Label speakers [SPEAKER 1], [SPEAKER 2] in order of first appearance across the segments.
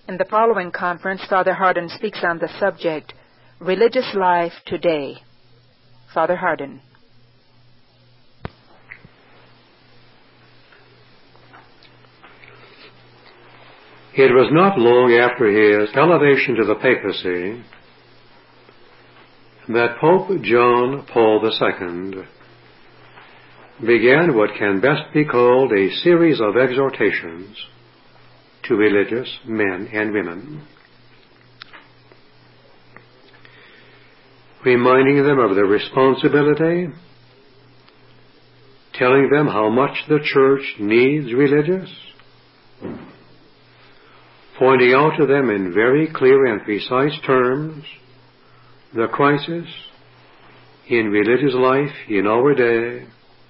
[SPEAKER 1] In the following conference, Father Hardin speaks on the subject, Religious Life Today. Father Hardin.
[SPEAKER 2] It was not long after his elevation to the papacy that Pope John Paul II began what can best be called a series of exhortations to religious men and women, reminding them of their responsibility, telling them how much the Church needs religious, pointing out to them in very clear and precise terms the crisis in religious life in our day,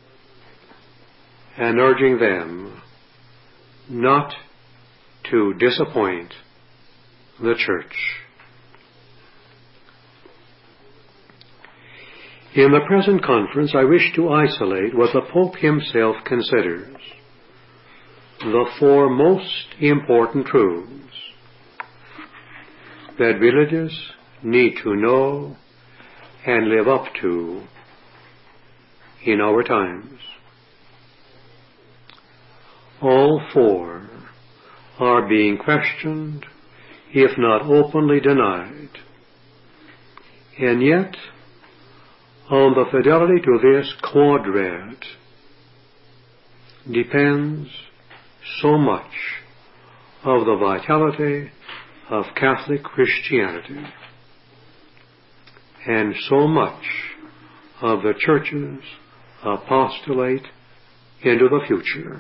[SPEAKER 2] and urging them not to disappoint the Church. In the present conference, I wish to isolate what the Pope himself considers the four most important truths that religious need to know and live up to in our times. All four are being questioned, if not openly denied. And yet, on the fidelity to this quadrant depends so much of the vitality of Catholic Christianity, and so much of the Church's apostolate into the future.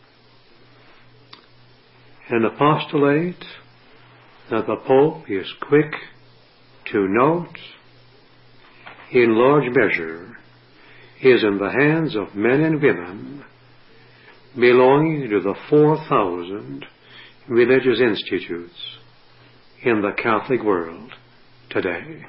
[SPEAKER 2] An apostolate that the Pope is quick to note, in large measure, is in the hands of men and women belonging to the 4,000 religious institutes in the Catholic world today.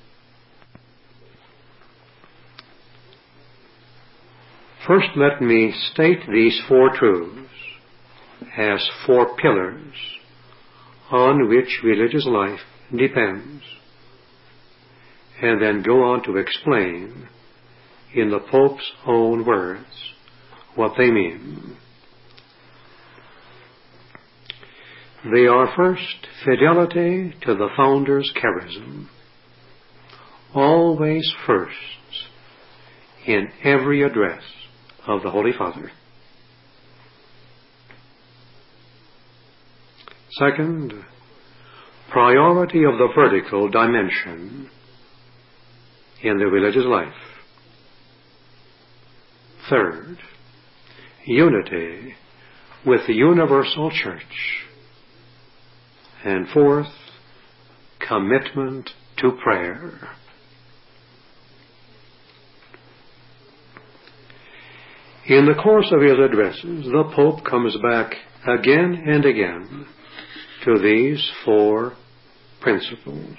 [SPEAKER 2] First, let me state these four truths as four pillars on which religious life depends, and then go on to explain in the Pope's own words what they mean. They are first, fidelity to the Founder's charism, always first in every address of the Holy Father. Second, priority of the vertical dimension in the religious life. Third, unity with the universal Church. And fourth, commitment to prayer. In the course of his addresses, the Pope comes back again and again to these four principles,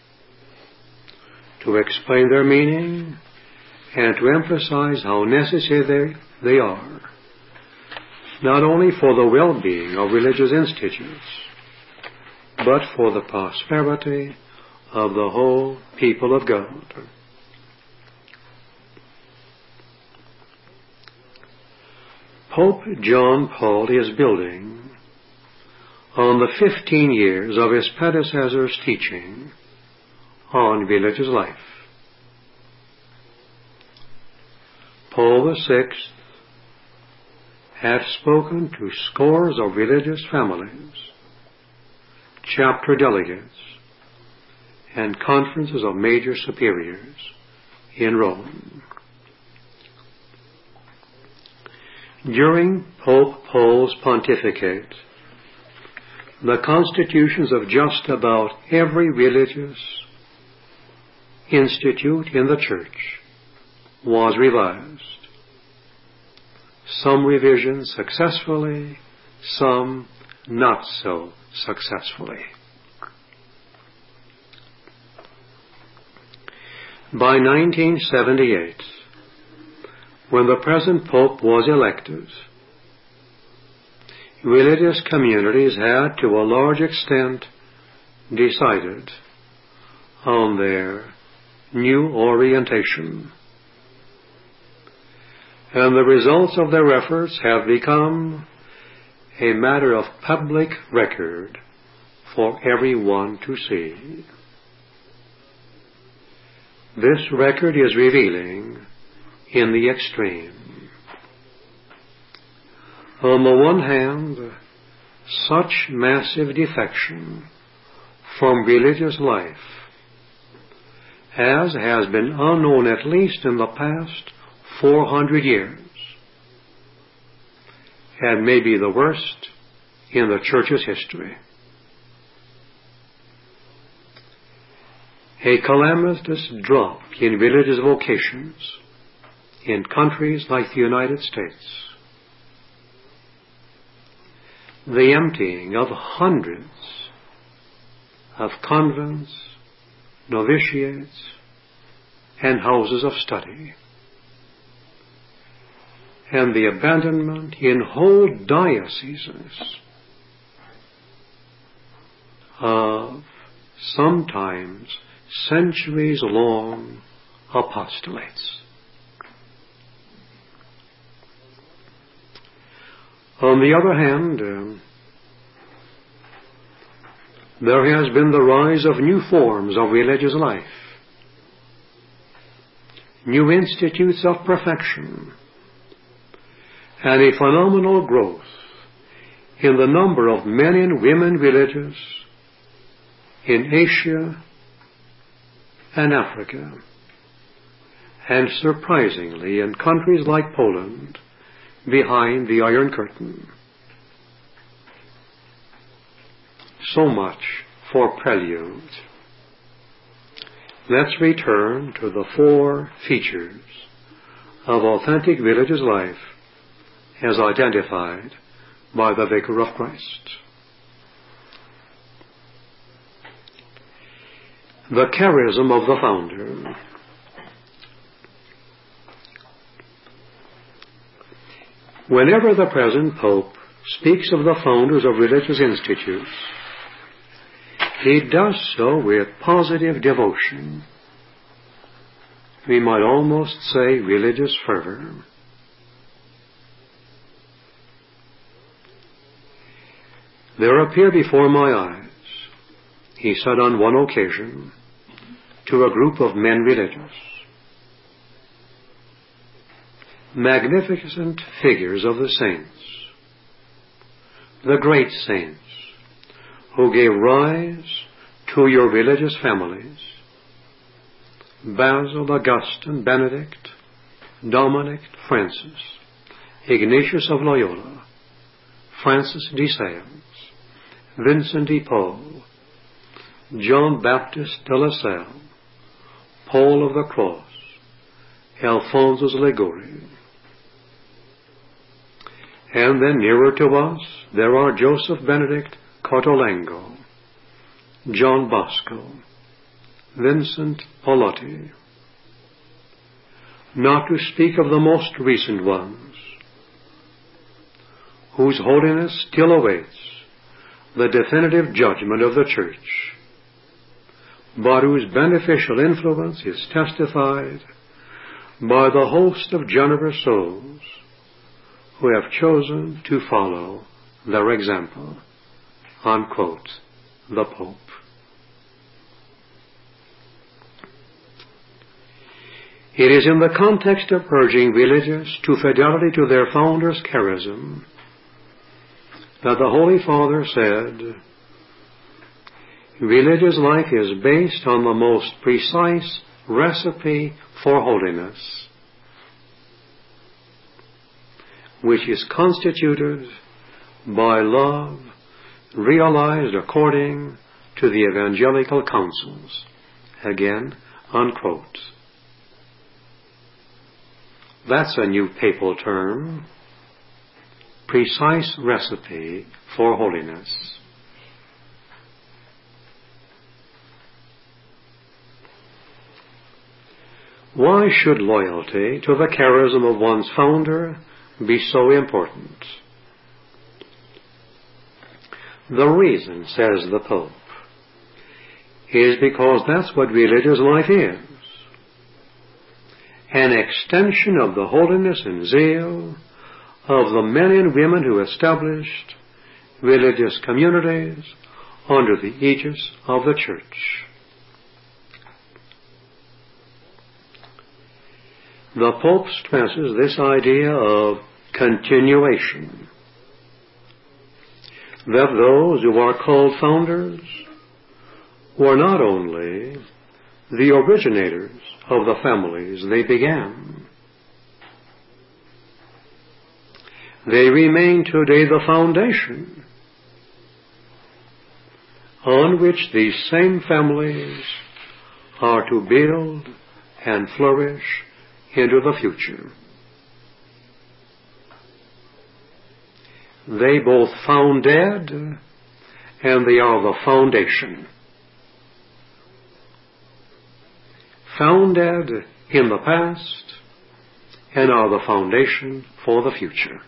[SPEAKER 2] to explain their meaning and to emphasize how necessary they are, not only for the well-being of religious institutes, but for the prosperity of the whole people of God. Pope John Paul is building on the 15 years of his predecessor's teaching on religious life. Paul VI had spoken to scores of religious families, chapter delegates, and conferences of major superiors in Rome. During Pope Paul's pontificate, the constitutions of just about every religious institute in the Church was revised. Some revisions successfully, some not so successfully. By 1978, when the present Pope was elected, religious communities had to a large extent decided on their new orientation, and the results of their efforts have become a matter of public record for everyone to see. This record is revealing in the extreme. On the one hand, such massive defection from religious life as has been unknown at least in the past 400 years, and may be the worst in the Church's history. A calamitous drop in religious vocations in countries like the United States. The emptying of hundreds of convents, novitiates, and houses of study, and the abandonment in whole dioceses of sometimes centuries-long apostolates. On the other hand, there has been the rise of new forms of religious life, new institutes of perfection, and a phenomenal growth in the number of men and women religious in Asia and Africa, and surprisingly in countries like Poland behind the Iron Curtain. So much for prelude. Let's return to the four features of authentic religious life as identified by the Vicar of Christ. The charism of the founder. Whenever the present Pope speaks of the founders of religious institutes, he does so with positive devotion. We might almost say religious fervor. There appear before my eyes, he said on one occasion to a group of men religious, magnificent figures of the saints, the great saints who gave rise to your religious families: Basil, Augustine, Benedict, Dominic, Francis, Ignatius of Loyola, Francis de Sales, Vincent de Paul, John Baptist de La Salle, Paul of the Cross, Alphonsus Liguori. And then nearer to us, there are Joseph Benedict Cotolengo, John Bosco, Vincent Polotti, not to speak of the most recent ones, whose holiness still awaits the definitive judgment of the Church, but whose beneficial influence is testified by the host of generous souls who have chosen to follow their example. Unquote, the Pope. It is in the context of urging religious to fidelity to their founder's charism that the Holy Father said, religious life is based on the most precise recipe for holiness, which is constituted by love realized according to the evangelical counsels. Again, unquote. That's a new papal term. Precise recipe for holiness. Why should loyalty to the charism of one's founder be so important? The reason, says the Pope, is because that's what religious life is. An extension of the holiness and zeal of the men and women who established religious communities under the aegis of the Church. The Pope stresses this idea of continuation, that those who are called founders were not only the originators of the families they began, they remain today the foundation on which these same families are to build and flourish into the future. They both founded and they are the foundation. Founded in the past and are the foundation for the future.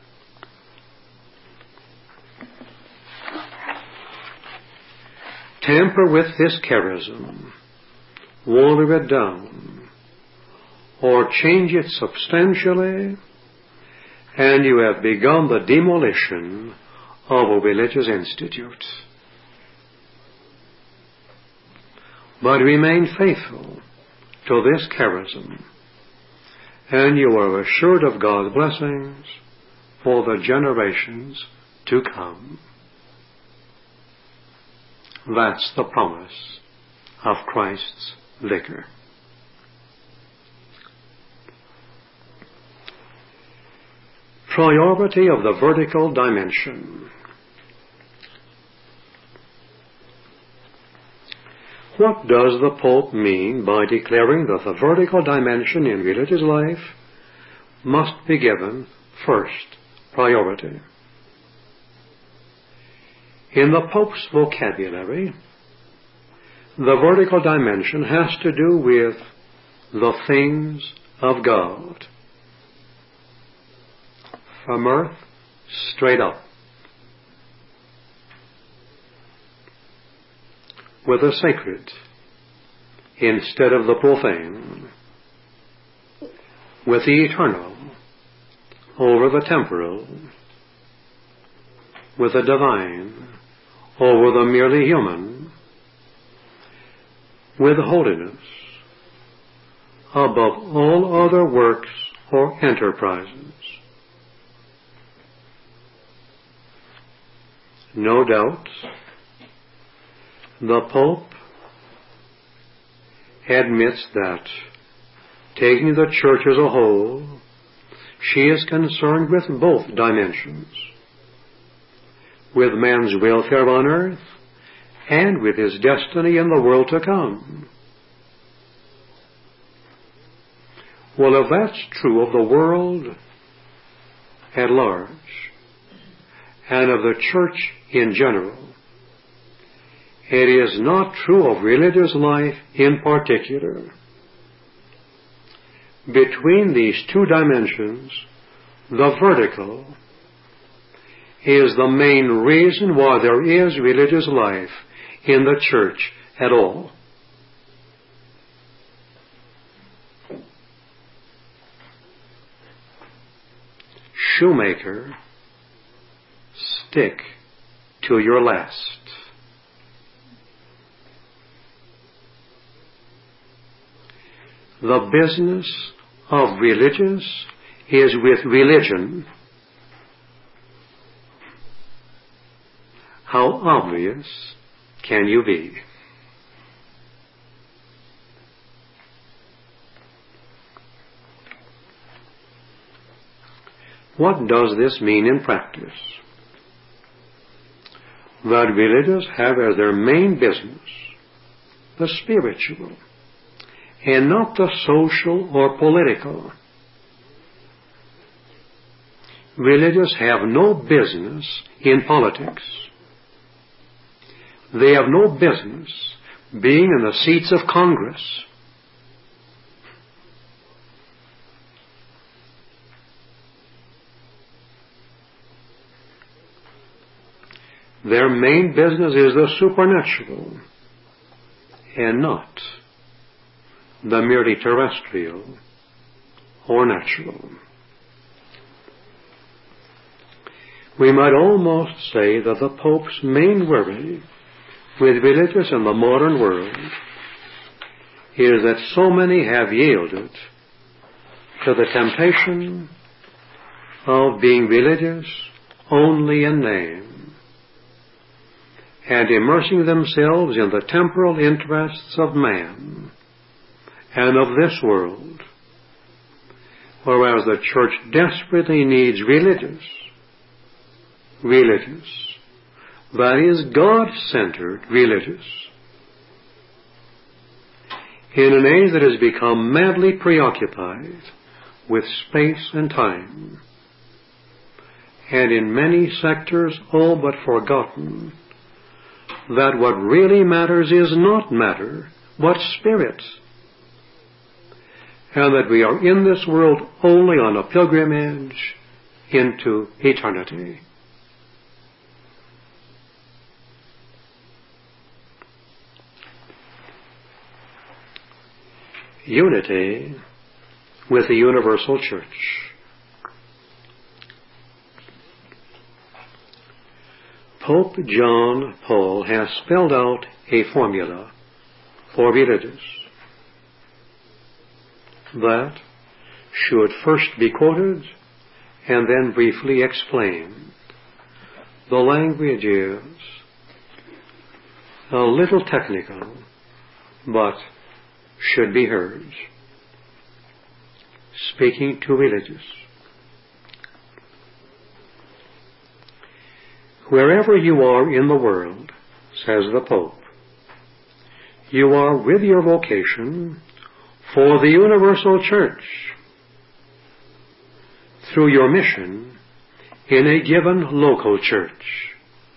[SPEAKER 2] Tamper with this charism, water it down, or change it substantially, and you have begun the demolition of a religious institute. But remain faithful to this charism, and you are assured of God's blessings for the generations to come. That's the promise of Christ's vicar. Priority of the vertical dimension. What does the Pope mean by declaring that the vertical dimension in religious life must be given first priority? In the Pope's vocabulary, the vertical dimension has to do with the things of God. From earth, straight up. With the sacred instead of the profane. With the eternal over the temporal. With the divine over the merely human. With holiness above all other works or enterprises. No doubt, the Pope admits that, taking the Church as a whole, she is concerned with both dimensions, with man's welfare on earth and with his destiny in the world to come. Well, if that's true of the world at large, and of the Church in general, it is not true of religious life in particular. Between these two dimensions, the vertical is the main reason why there is religious life in the Church at all. Shoemaker, stick to your last. The business of religious is with religion. How obvious can you be? What does this mean in practice? That religious have as their main business the spiritual, and not the social or political. Religious have no business in politics. They have no business being in the seats of Congress. Their main business is the supernatural and not the merely terrestrial or natural. We might almost say that the Pope's main worry with religious in the modern world is that so many have yielded to the temptation of being religious only in name and immersing themselves in the temporal interests of man and of this world, whereas the Church desperately needs religious, that is, God-centered religious, in an age that has become madly preoccupied with space and time, and in many sectors all but forgotten that what really matters is not matter, but spirit, and that we are in this world only on a pilgrimage into eternity. Unity with the universal church. Pope John Paul has spelled out a formula for religious that should first be quoted and then briefly explained. The language is a little technical, but should be heard. Speaking to religious. Wherever you are in the world, says the Pope, you are with your vocation for the universal church through your mission in a given local church.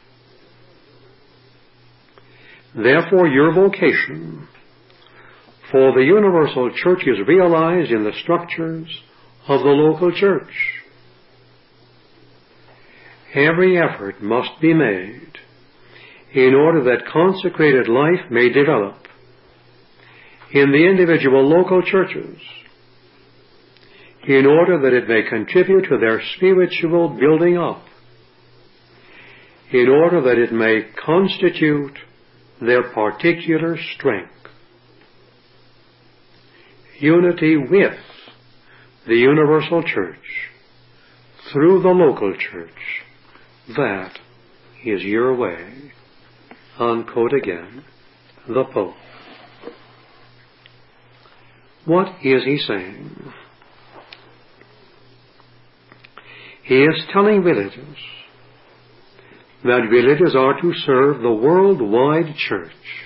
[SPEAKER 2] Therefore, your vocation for the universal church is realized in the structures of the local church. Every effort must be made in order that consecrated life may develop in the individual local churches, in order that it may contribute to their spiritual building up, in order that it may constitute their particular strength. Unity with the universal church through the local church, that is your way. Unquote again, the Pope. What is he saying? He is telling religious that religious are to serve the worldwide church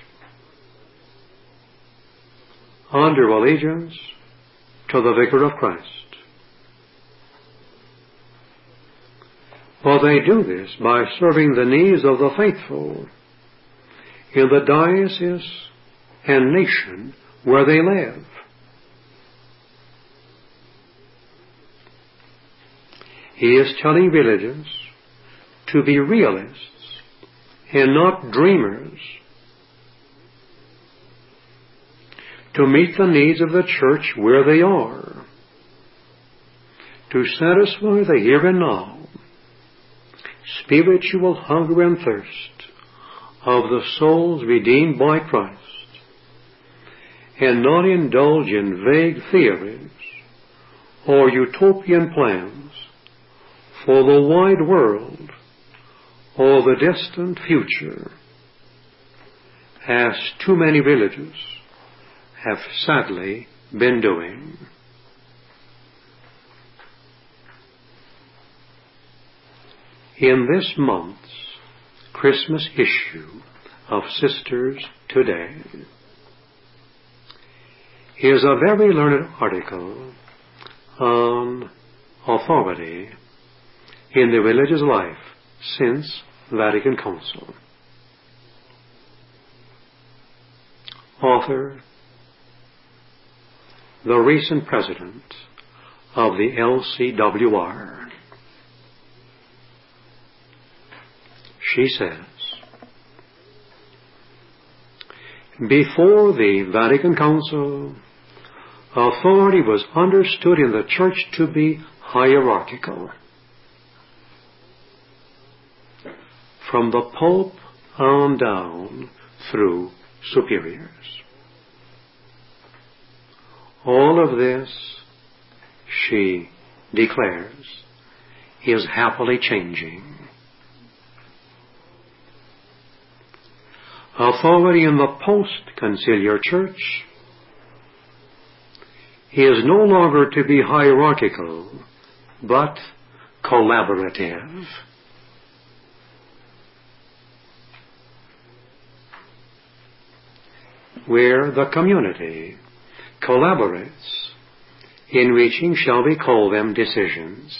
[SPEAKER 2] under allegiance to the Vicar of Christ. Well, they do this by serving the needs of the faithful in the diocese and nation where they live. He is telling religious to be realists and not dreamers, to meet the needs of the church where they are, to satisfy the here and now spiritual hunger and thirst of the souls redeemed by Christ, and not indulge in vague theories or utopian plans for the wide world or the distant future, as too many religious have sadly been doing. In this month's Christmas issue of Sisters Today is a very learned article on authority in the religious life since Vatican Council. Author, the recent president of the LCWR. she says, before the Vatican Council, authority was understood in the Church to be hierarchical. From the Pope on down through superiors. All of this, she declares, is happily changing. Authority in the post-conciliar Church is no longer to be hierarchical, but collaborative. Where the community collaborates in reaching, shall we call them, decisions.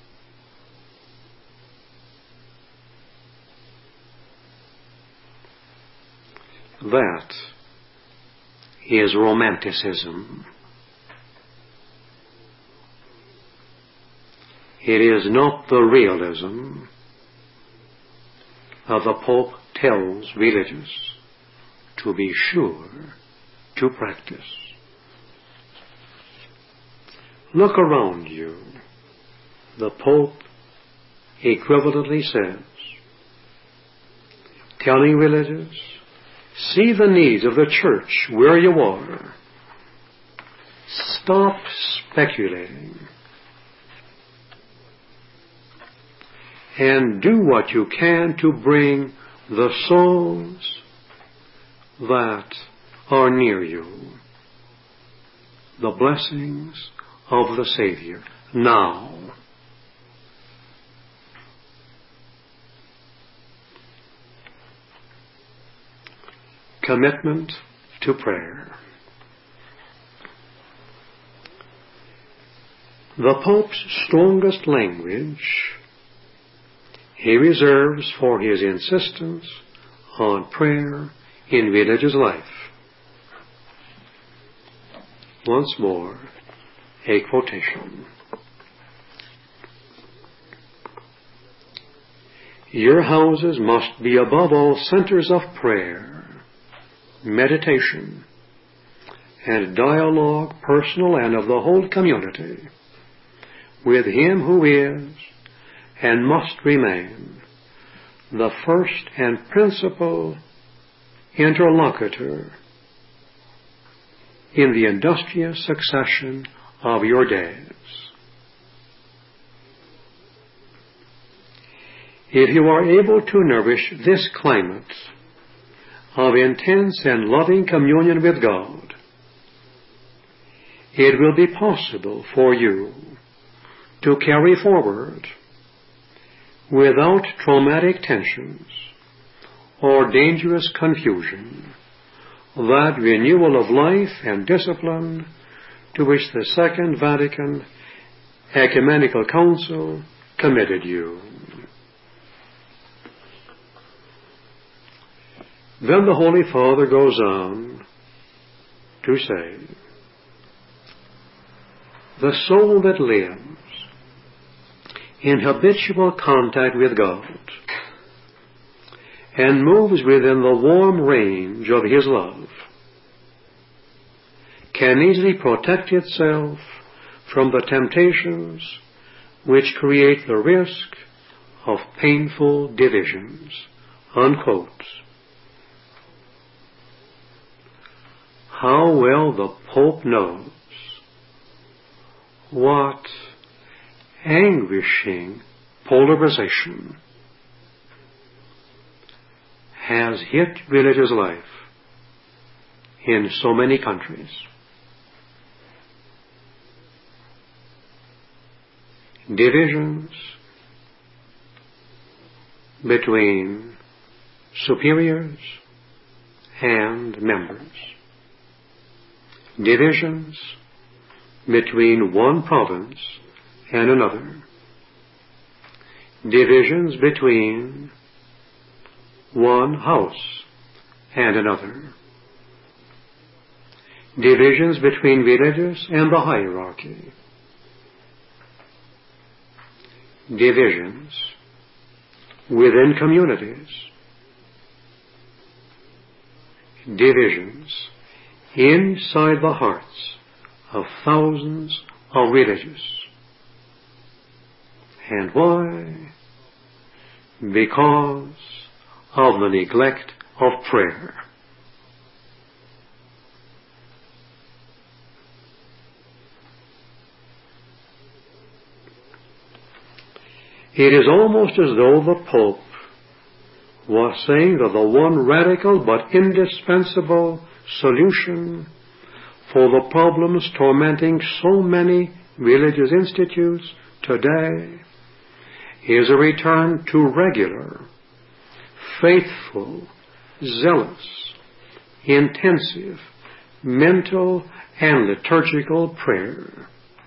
[SPEAKER 2] That is romanticism. It is not the realism that the Pope tells religious to be sure to practice. Look around you. The Pope equivalently says, telling religious, see the needs of the Church where you are. Stop speculating. And do what you can to bring the souls that are near you the blessings of the Savior now. Commitment to prayer. The Pope's strongest language he reserves for his insistence on prayer in religious life. Once more, a quotation. Your houses must be above all centers of prayer, meditation, and dialogue, personal and of the whole community, with Him who is and must remain the first and principal interlocutor in the industrious succession of your days. If you are able to nourish this climate of intense and loving communion with God, it will be possible for you to carry forward without traumatic tensions or dangerous confusion that renewal of life and discipline to which the Second Vatican Ecumenical Council committed you. Then the Holy Father goes on to say, the soul that lives in habitual contact with God and moves within the warm range of His love can easily protect itself from the temptations which create the risk of painful divisions. Unquote. How well the Pope knows what anguishing polarization has hit religious life in so many countries. Divisions between superiors and members. Divisions between one province and another. Divisions between one house and another. Divisions between religious and the hierarchy. Divisions within communities, divisions inside the hearts of thousands of religious. And why? Because of the neglect of prayer. It is almost as though the Pope was saying that the one radical but indispensable solution for the problems tormenting so many religious institutes today is a return to regular, faithful, zealous, intensive, mental and liturgical prayer.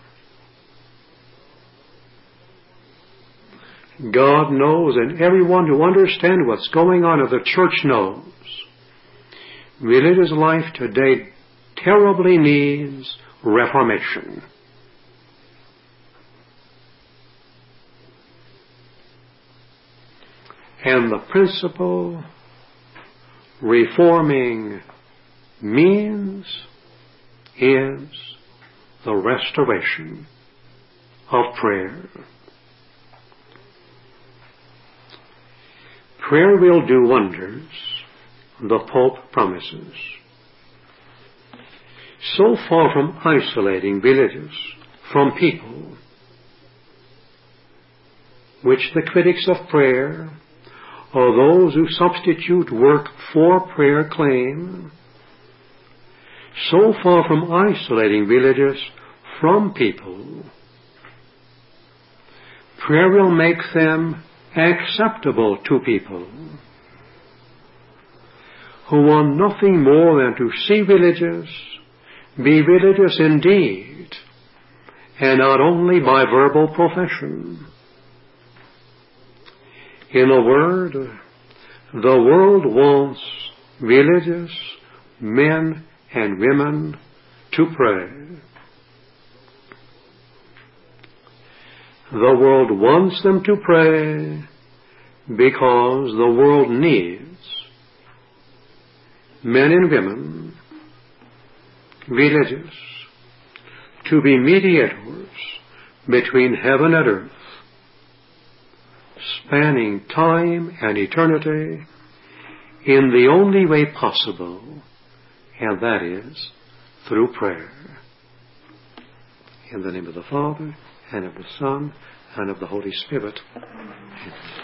[SPEAKER 2] God knows, and everyone who understands what's going on in the church knows, religious life today terribly needs reformation. And the principal reforming means is the restoration of prayer. Prayer will do wonders, the Pope promises. So far from isolating religious from people, which the critics of prayer, or those who substitute work for prayer, claim, so far from isolating religious from people, prayer will make them acceptable to people who want nothing more than to see religious, be religious indeed, and not only by verbal profession. In a word, the world wants religious men and women to pray. The world wants them to pray because the world needs men and women, religious, to be mediators between heaven and earth, spanning time and eternity in the only way possible, and that is through prayer. In the name of the Father, and of the Son, and of the Holy Spirit. Amen.